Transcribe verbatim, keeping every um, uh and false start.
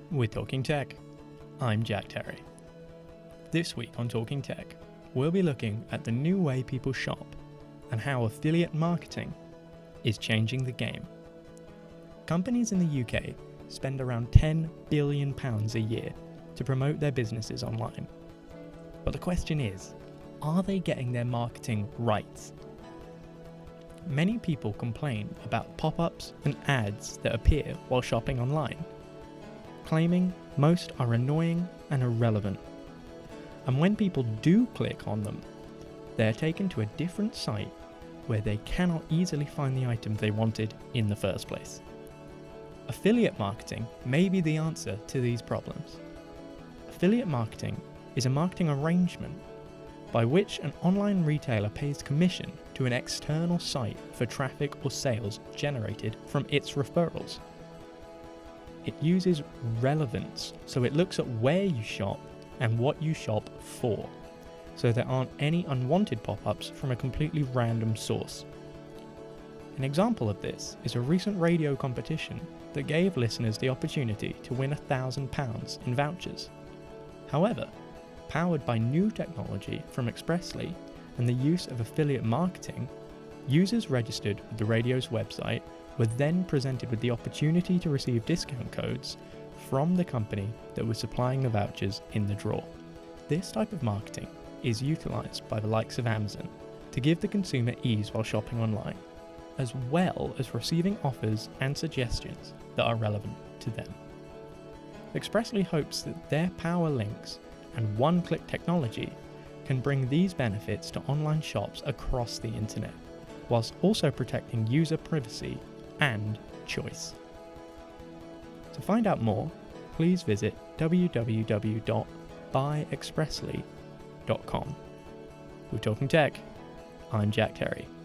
We're Talking Tech. I'm Jack Terry. This week on Talking Tech, we'll be looking at the new way people shop and how affiliate marketing is changing the game. Companies in the U K spend around ten billion pounds a year to promote their businesses online. But the question is, are they getting their marketing right? Many people complain about pop-ups and ads that appear while shopping online, claiming most are annoying and irrelevant. And when people do click on them, they're taken to a different site where they cannot easily find the item they wanted in the first place. Affiliate marketing may be the answer to these problems. Affiliate marketing is a marketing arrangement by which an online retailer pays commission to an external site for traffic or sales generated from its referrals. It uses relevance, so it looks at where you shop and what you shop for, so there aren't any unwanted pop-ups from a completely random source. An example of this is a recent radio competition that gave listeners the opportunity to win one thousand pounds in vouchers. However, powered by new technology from Expressly and the use of affiliate marketing, users registered with the radio's website were then presented with the opportunity to receive discount codes from the company that was supplying the vouchers in the draw. This type of marketing is utilised by the likes of Amazon to give the consumer ease while shopping online, as well as receiving offers and suggestions that are relevant to them. Expressly hopes that their power links and one-click technology can bring these benefits to online shops across the internet, whilst also protecting user privacy and choice. To find out more, please visit w w w dot buy expressly dot com. We're Talking Tech. I'm Jack Terry.